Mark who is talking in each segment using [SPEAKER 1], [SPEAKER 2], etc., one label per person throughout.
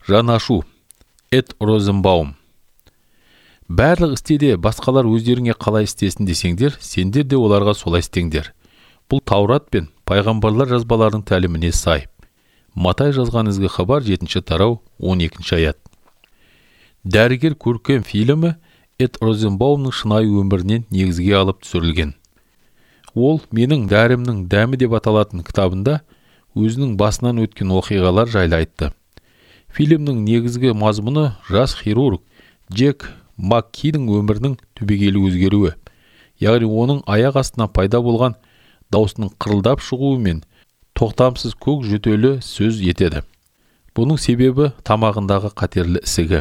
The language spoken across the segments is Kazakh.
[SPEAKER 1] Жанашу. Эд Розенбаум. Барлық істеде басқалар өздеріңе қалай істесін десеңдер, сендер де оларға солай істеңдер. Бұл Таурат пен пайғамбарлар жазбаларының тәліміне сай. Матай жазған ізгі хабар 7-ші тарау 12-ші аят. Дәрігер көркем фильмі Эд Розенбаумның шынайы өмірінен негізге алып түсірілген. Ол менің дәрімнің дәмі деп аталатын кітабында өзінің басынан өткен оқиғалар жайлы айтты. Фильмнің негізгі мазмұны жас хирург Джек Маккидің өмірінің түбегейлі өзгеруі, яғни оның аяқ астынан пайда болған даусының қырылдап шығуы мен тоқтамсыз көк жөтелі сөз етеді. Бұның себебі тамағындағы қатерлі ісігі.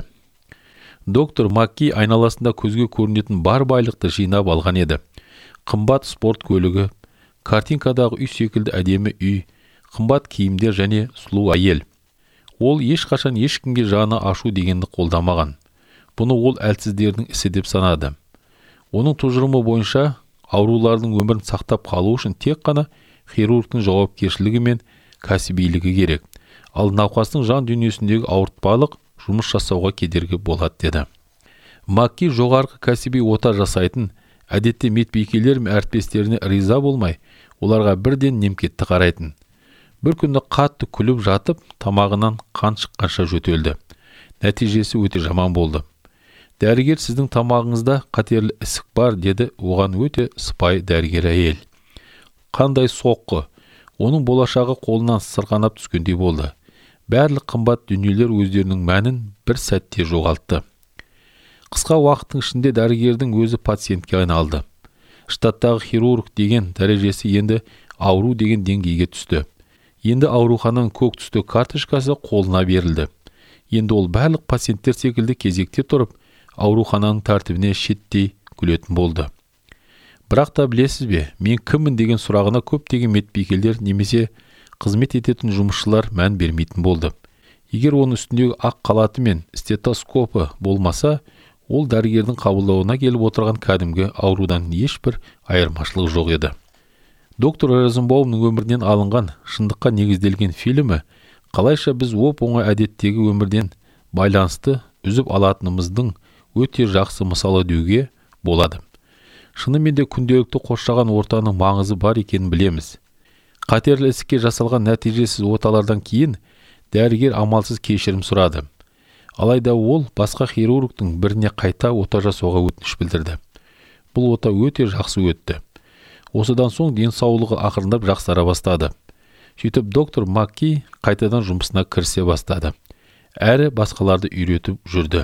[SPEAKER 1] Доктор Макки айналасында көзге көрінетін бар байлықты жинап алған еді. Қымбат спорт көлігі, картинкадағы үй секілді әдемі үй, қымбат киімдер және сұлу әйел. Ол ешқашан ешкімге жаны ашу дегенді қолдамаған. Бұны ол әлсіздердің ісі деп санады. Оның тұжырымы бойынша аурулардың өмірін сақтап қалу үшін тек қана хирургтың жауапкершілігі мен кәсібилігі керек. Ал науқастың жан дүниесіндегі ауыртпалық жұмыс жасауға кедергі болады деді. Макки жоғарғы кәсіби ота жасайтын, әдетте медбикелер мен әріптестеріне риза болмай, оларға бірден немкетті қарайтын. Бір күні қатты күліп жатып, тамағынан қан шыққанша жөтелді. Нәтижесі өте жаман болды. Дәрігер, сіздің тамағыңызда қатерлі ісік бар, деді оған өте сыпайы дәрігер әйел. Қандай соққы, оның болашағы қолынан сырғанап түскендей болды. Барлық қымбат дүниелер өздерінің мәнін бір сәтте жоғалтты. Қысқа уақыттың ішінде дәрігердің өзі пациентке айналды. Штаттағы хирург деген дәрежесі енді ауру деген деңгейге түсті. Енді аурухананың көк түсті карточкасы қолына берілді. Енді ол барлық пациенттер секілді кезекте тұрып, аурухананың тәртібіне шеттей күлетін болды. Бірақ та білесіз бе, мен кіммін деген сұрағына көптеген медбикелер немесе қызмет ететін жұмысшылар мән бермейтін болды. Егер оның үстіндегі ақ халаты мен стетоскопы болмаса, ол дәрігердің қабылдауына келіп отырған кәдімгі аурудан ешбір айырмашылық жоқ еді. Доктор Розенбаумның өмірінен алынған шындыққа негізделген фильмі қалайша біз оп-оңай әдеттегі өмірден байланысты үзіп алатынымыздың өте жақсы мысалы деуге болады. Шынымен де күнделікті қоршаған ортаның маңызы бар екенін білеміз. Қатерлі ісікке жасалған нәтижесіз оталардан кейін дәрігер амалсыз кешірім сұрады. Алайда ол басқа хирургтың біріне қайта ота жасауға өтініш білдірді. Бұл ота өте жақсы өтті. Осыдан соң денсаулығы ақырындап жақсара бастады. Сөйтіп доктор Макки қайтадан жұмысына кірісе бастады. Әрі басқаларды үйретіп жүрді.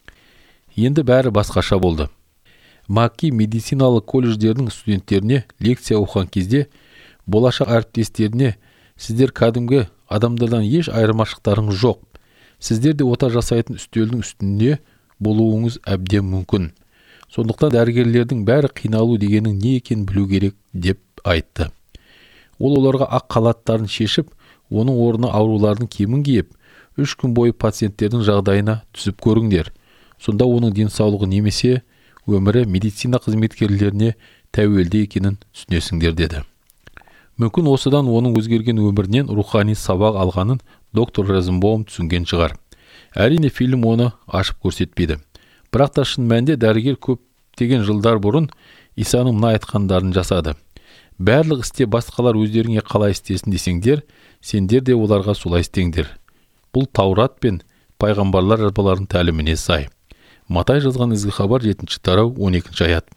[SPEAKER 1] Енді бәрі басқаша болды. Макки медициналық колледждердің студенттеріне лекция оқыған кезде болашақ әріптестеріне сіздер кәдімгі адамдардан еш айырмашылықтарыңыз жоқ. Сіздер де ота жасайтын үстелдің үстінде болуыңыз әбден мүмкін. Сондықтан дәрігерлердің бәрі қиналу дегенің не екенін білу керек деп айтты. Ол оларға ақ халаттарын шешіп, оның орнына аурулардың киімін киіп, 3 күн бойы пациенттердің жағдайына түсіп көріңдер. Сонда оның денсаулығы немесе өмірі медицина қызметкерлеріне тәуелді екенін түсінесіңдер деді. Мүмкін осыдан оның өзгерген өмірінен рухани сабақ алғанын доктор Розенбаум түсінген шығар. Әрине фильм оны ашып көрсетпейді. Бірақ та шын мәнінде дәрігер көптеген жылдар бұрын Исаның мына айтқандарын жасады. Барлық істе басқалар өздеріңе қалай істесін десеңдер, сендер де оларға солай істеңдер. Бұл Таурат пен пайғамбарлар жазбаларының тәліміне сай. Матай жазған ізгі хабар 7-ші тарау 12-ші аят.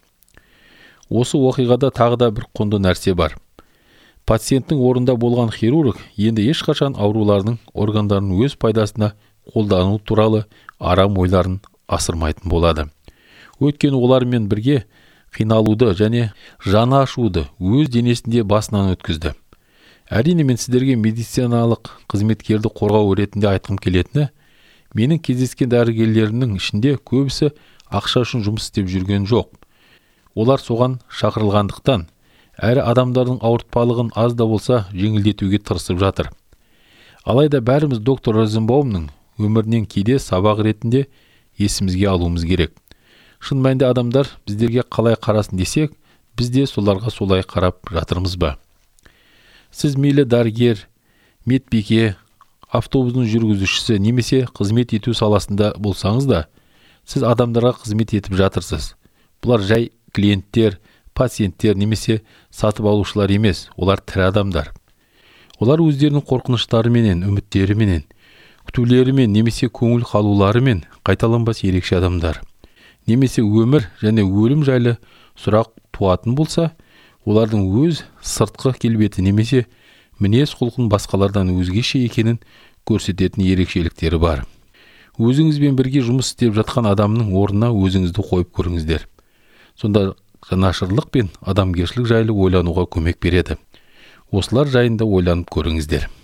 [SPEAKER 1] Осы оқиғада тағы да бір құнды нәрсе бар. Пациенттің орында болған хирург енді ешқашан аурулардың органдарын өз пайдасына қолдану туралы арам ойларын асырмайтын болады. Өйткені олармен бірге қиналуды және жаны ашуды өз денесінде басынан өткізді. Әрине мен сіздерге медициналық қызметкерді қорғау ретінде айтқым келетіні, менің кездескен дәрігерлерінің ішінде көбісі ақша үшін жұмыс істеп жүрген жоқ. Олар соған шақырылғандықтан, әрі адамдардың ауыртпалығын аз да болса жеңілдетуге тырысып жатыр. Алайда бәріміз доктор Розенбаумның өмірінен кейде сабақ ретінде есімізге алуымыз керек. Шын мәнінде адамдар біздерге қалай қарасын десек, біз де соларға солай қарап жатырмыз ба? Сіз мейлі дәрігер, медбике, автобустың жүргізушісі немесе қызмет ету саласында болсаңыз да, сіз адамдарға қызмет етіп жатырсыз. Бұлар жай клиенттер, пациенттер немесе сатып алушылар емес, олар тірі адамдар. Олар өздерінің қорқыныштарыменен, үміттеріменен, күтулерімен немесе көңіл қалуларымен қайталанбас ерекше адамдар. Немесе өмір және өлім жайлы сұрақ туатын болса, олардың өз сыртқы келбеті немесе мінез құлқын басқалардан өзгеше екенін көрсететін ерекшеліктері бар. Өзіңізбен бірге жұмыс істеп жатқан адамның орнына өзіңізді қойып көріңіздер. Сонда жанашырлық пен адамгершілік жайлы ойлануға көмек береді. Осылар жайында ойланып көріңіздер.